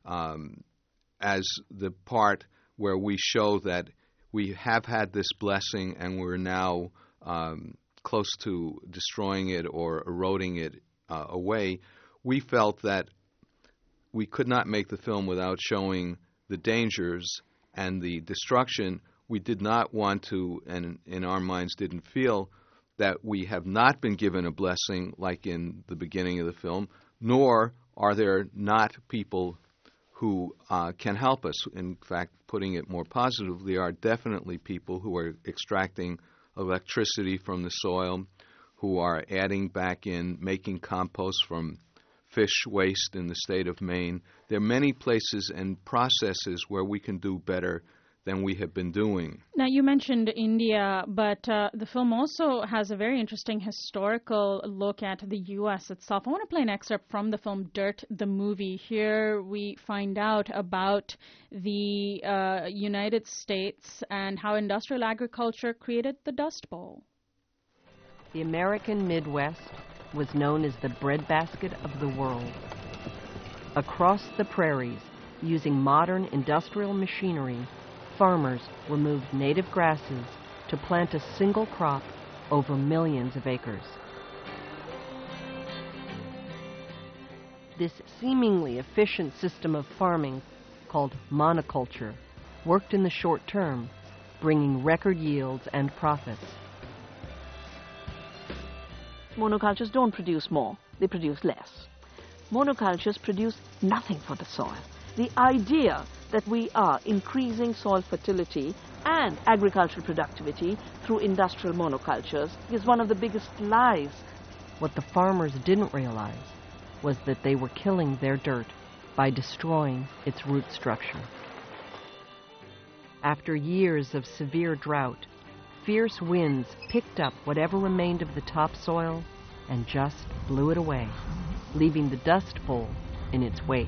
Speaker 12: um, as the part where we show that we have had this blessing and we're now um, close to destroying it or eroding it uh, away. We felt that we could not make the film without showing the dangers and the destruction. We did not want to, and in our minds didn't feel, that we have not been given a blessing like in the beginning of the film, nor are there not people who uh, can help us. In fact, putting it more positively, there are definitely people who are extracting electricity from the soil, who are adding back in, making compost from fish waste in the state of Maine. There are many places and processes where we can do better than we have been doing.
Speaker 4: Now, you mentioned India, but uh, the film also has a very interesting historical look at the U S itself. I want to play an excerpt from the film Dirt, the movie. Here we find out about the uh, United States and how industrial agriculture created the Dust Bowl.
Speaker 3: The American Midwest was known as the breadbasket of the world. Across the prairies, using modern industrial machinery, farmers removed native grasses to plant a single crop over millions of acres. This seemingly efficient system of farming, called monoculture, worked in the short term, bringing record yields and profits.
Speaker 14: Monocultures don't produce more, they produce less. Monocultures produce nothing for the soil. The idea that we are increasing soil fertility and agricultural productivity through industrial monocultures is one of the biggest lies.
Speaker 3: What the farmers didn't realize was that they were killing their dirt by destroying its root structure. After years of severe drought, fierce winds picked up whatever remained of the topsoil and just blew it away, leaving the Dust Bowl in its wake.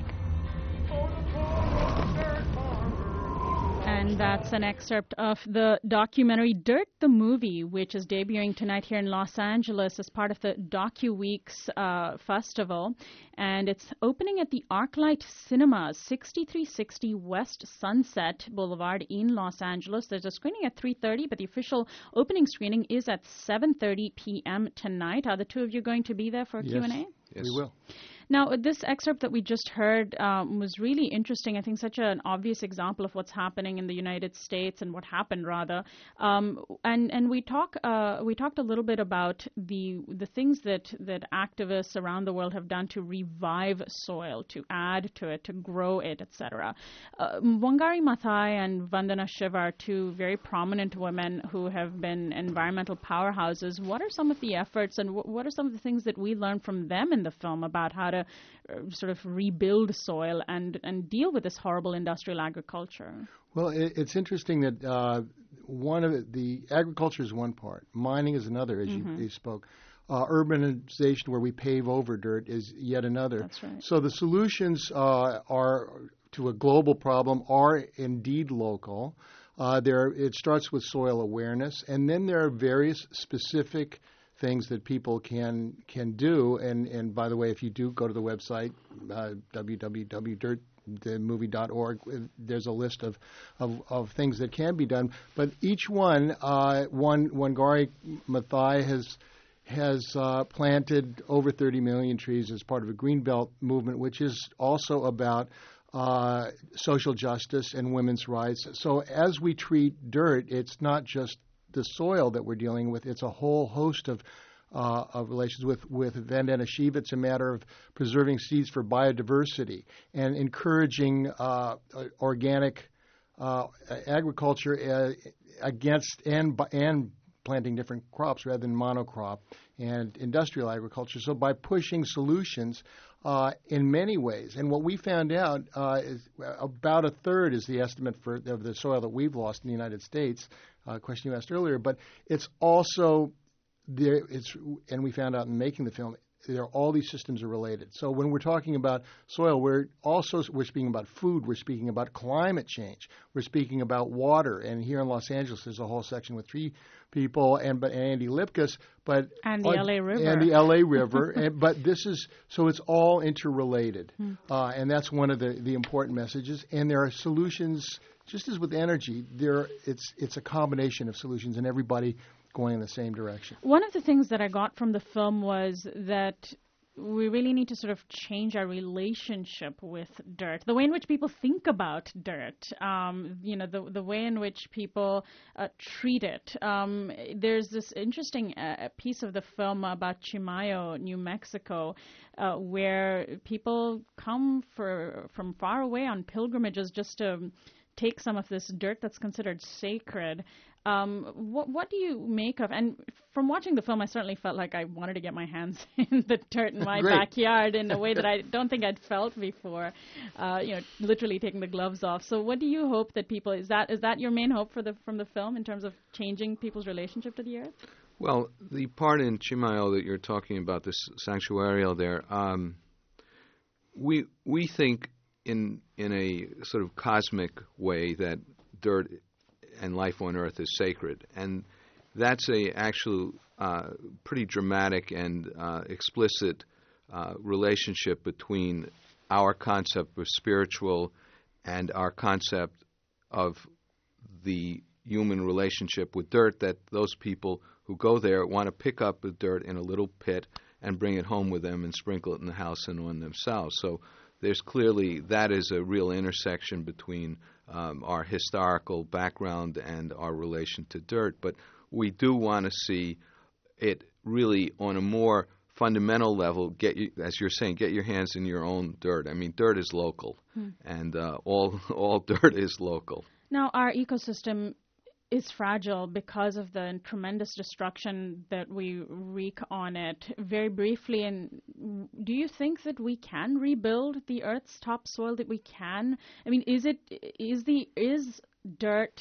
Speaker 4: And that's an excerpt of the documentary Dirt, the movie, which is debuting tonight here in Los Angeles as part of the DocuWeeks uh, festival. And it's opening at the ArcLight Cinemas, sixty-three sixty West Sunset Boulevard in Los Angeles. There's a screening at three thirty, but the official opening screening is at seven thirty p.m. tonight. Are the two of you going to be there for a
Speaker 13: yes.
Speaker 4: Q and A?
Speaker 12: Yes,
Speaker 13: we will.
Speaker 4: Now, this excerpt that we just heard um, was really interesting. I think such an obvious example of what's happening in the United States and what happened, rather. Um, and and we talk uh, we talked a little bit about the the things that that activists around the world have done to revive soil, to add to it, to grow it, et cetera. Uh, Wangari Maathai and Vandana Shiva are two very prominent women who have been environmental powerhouses. What are some of the efforts, and w- what are some of the things that we learned from them in the film about how to uh, sort of rebuild soil and, and deal with this horrible industrial agriculture?
Speaker 13: Well, it, it's interesting that uh, one of it, the agriculture is one part, mining is another, as mm-hmm. you, you spoke. Uh, urbanization, where we pave over dirt, is yet another.
Speaker 4: That's right.
Speaker 13: So the solutions uh, are to a global problem are indeed local. Uh, there, it starts with soil awareness, and then there are various specific things that people can can do. And, and by the way, if you do go to the website, uh, w w w dot dirt the movie dot org, there's a list of, of, of things that can be done. But each one, uh, one Wangari Maathai has has uh, planted over thirty million trees as part of a Greenbelt movement, which is also about uh, social justice and women's rights. So as we treat dirt, it's not just the soil that we're dealing with. It's a whole host of uh, of relations with, with Vandana Shiva. It's a matter of preserving seeds for biodiversity and encouraging uh, organic uh, agriculture uh, against and and planting different crops rather than monocrop, and industrial agriculture. So by pushing solutions uh, in many ways, and what we found out uh, is about a third is the estimate for of the soil that we've lost in the United States. Uh, question you asked earlier, but it's also there. It's and we found out in making the film, there all these systems are related. So when we're talking about soil, we're also we're speaking about food. We're speaking about climate change. We're speaking about water. And here in Los Angeles, there's a whole section with three people and but Andy Lipkus, but
Speaker 4: and the uh, L A River
Speaker 13: and the L A River. and, but this is so it's all interrelated, hmm. uh, and that's one of the the important messages. And there are solutions. Just as with energy, there it's it's a combination of solutions, and everybody going in the same direction.
Speaker 4: One of the things that I got from the film was that we really need to sort of change our relationship with dirt, the way in which people think about dirt, um, you know, the the way in which people uh, treat it. Um, there's this interesting uh, piece of the film about Chimayo, New Mexico, uh, where people come for from far away on pilgrimages just to take some of this dirt that's considered sacred Um, what, what do you make of, and from watching the film, I certainly felt like I wanted to get my hands in the dirt in my backyard in a way that I don't think I'd felt before, uh, you know, literally taking the gloves off. So what do you hope that people, is that is that your main hope for the from the film in terms of changing people's relationship to the earth?
Speaker 12: Well, the part in Chimayo that you're talking about, this sanctuarial there, um, we we think in in a sort of cosmic way that dirt and life on Earth is sacred, and that's a actual uh, pretty dramatic and uh, explicit uh, relationship between our concept of spiritual and our concept of the human relationship with dirt, that those people who go there want to pick up the dirt in a little pit and bring it home with them and sprinkle it in the house and on themselves. So there's clearly, that is a real intersection between um, our historical background and our relation to dirt. But we do want to see it really on a more fundamental level, get you, as you're saying, get your hands in your own dirt. I mean, dirt is local, hmm. and uh, all all dirt is local.
Speaker 4: Now, our ecosystem is fragile because of the tremendous destruction that we wreak on it. Very briefly, and do you think that we can rebuild the Earth's topsoil? That we can? I mean, is it is the is dirt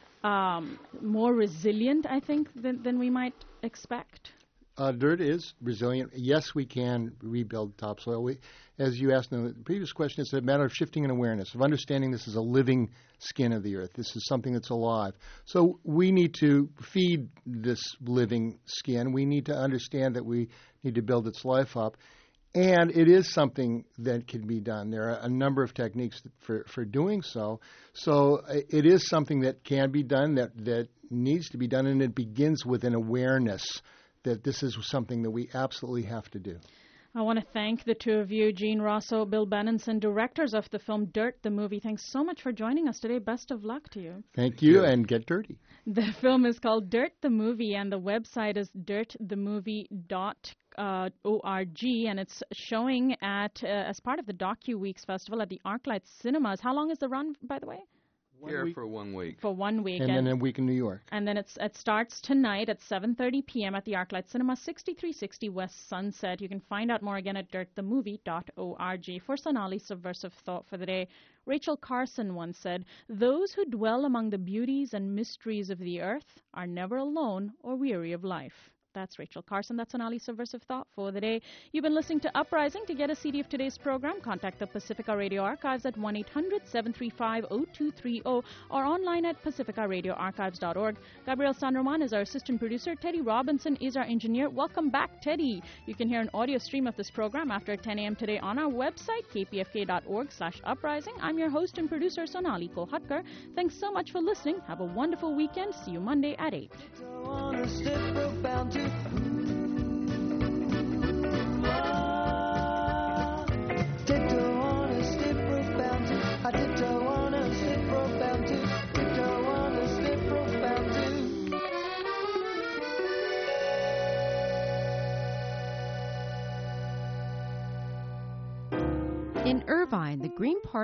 Speaker 4: um, more resilient, I think, than than we might expect?
Speaker 13: Uh, dirt is resilient. Yes, we can rebuild topsoil. We, as you asked in the previous question, it's a matter of shifting in awareness, of understanding this is a living skin of the earth. This is something that's alive. So we need to feed this living skin. We need to understand that we need to build its life up. And it is something that can be done. There are a number of techniques for, for doing so. So it is something that can be done, that, that needs to be done, and it begins with an awareness that this is something that we absolutely have to do.
Speaker 4: I want to thank the two of you, Gene Rosso, Bill Benenson, directors of the film Dirt, the movie. Thanks so much for joining us today. Best of luck to you.
Speaker 13: Thank you, and get dirty.
Speaker 4: The film is called Dirt, the Movie, and the website is dirt the movie dot org, and it's showing at uh, as part of the DocuWeeks Festival at the ArcLight Cinemas. How long is the run, by the way?
Speaker 12: Here for one week.
Speaker 4: For one week.
Speaker 13: And, and then a week in New York.
Speaker 4: And then it's, it starts tonight at seven thirty p.m. at the ArcLight Cinema, sixty-three sixty West Sunset. You can find out more again at dirt the movie dot org. For Sonali's Subversive Thought for the day, Rachel Carson once said, "Those who dwell among the beauties and mysteries of the earth are never alone or weary of life." That's Rachel Carson. That's Sonali's Subversive Thought for the day. You've been listening to Uprising. To get a C D of today's program, contact the Pacifica Radio Archives at one eight hundred seven three five zero two three zero or online at pacifica radio archives dot org. Gabriel San Roman is our assistant producer. Teddy Robinson is our engineer. Welcome back, Teddy. You can hear an audio stream of this program after ten a.m. today on our website, k p f k dot org slash uprising. I'm your host and producer, Sonali Kolhatkar. Thanks so much for listening. Have a wonderful weekend. See you Monday at eight.
Speaker 15: In Irvine, the Green Party